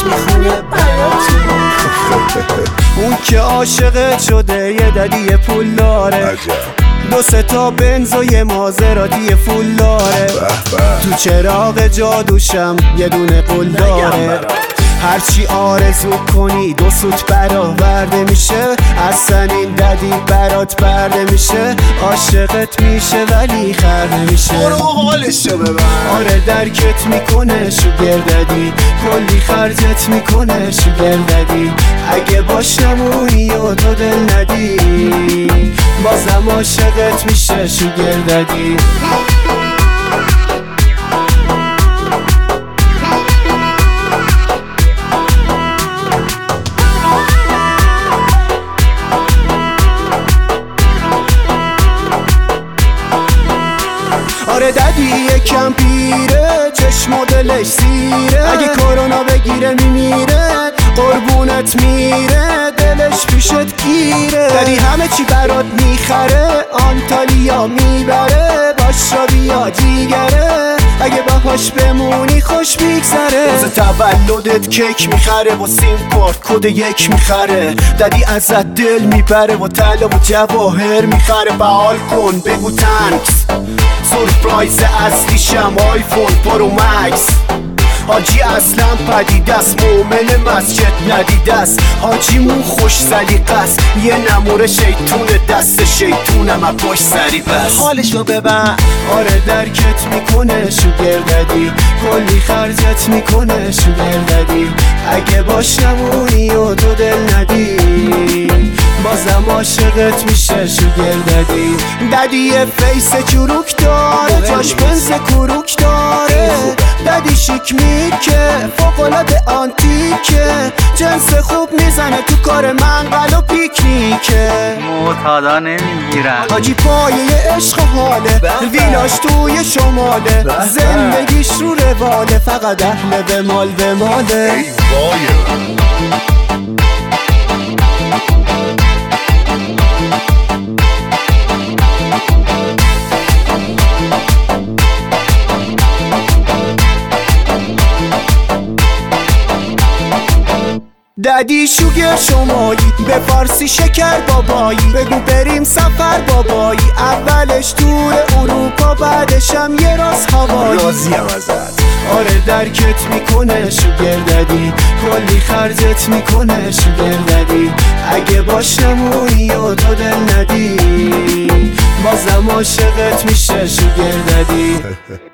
میخونه براتون. اون که عاشقت شده یه ددی پول داره، 2-3 تا بنز و یه مازراتی فول داره، تو چراغ جادوشم یه دونه قول داره. هرچی آرزو کنی 2 سوت برآورده میشه، اصلا این ددی برات برده میشه. عاشقت میشه ولی خر نمیشه. برو حالشو ببر. آره درکت میکنه شوگر ددی، کلی خرجت میکنه شوگر ددی. اگه باش نمونی و تو دل ندی، بازم عاشقت میشه شوگر ددی. آره ددی یکم پیره، چشم و دلش سیره، اگه کرونا بگیره میمیره، قربونت میره، دلش پیشت گیره. ددی همه چی برات میخره، آنتالیا میبره، باش را بیا جیگره، اگه باهاش بمونی خوش میگذره. روز تولدت کیک میخره و سیم کارت کد 1 میخره، ددی ازت دل میبره و طلا و جواهر میخره. فعال کن بگو تنکس، سورپرایز اصلیشم آیفون پرو مکس. حاجی اصلا پدیده است، مومن مسجد ندیده است، حاجیمون خوش سلیقه است، یه نموره شیطون دست شیطونم از پشت سری بس. حالشو ببر. آره درکت میکنه شوگر ددی، کلی خرجت میکنه شوگر ددی. اگه باش نمونی و تو دل ندی، بازم عاشقت میشه شوگر ددی. ددی یه فیس چروک داره، جاش بنز کروک داره، ددی شیک میکه فوق‌العاده آنتیکه، جنس خوب میزنه تو کار منقل و پیکنیکه. معتادا نمیگیرن. حاجی پایه عشق حاله، ویلاش توی شماله، زندگیش رو رواله، فقط اهل به مال به ماله. ددی شوگر شمایی، به فارسی شکر بابایی، بگو بریم سفر بابایی. اولش تور اروپا، بعدشم یه راست هوایی. راضیم ازت. آره درکت میکنه شوگر ددی، کلی خرجت میکنه شوگر ددی. اگه باش نمونی و تو دل ندی، بازم عاشقت میشه شوگر ددی.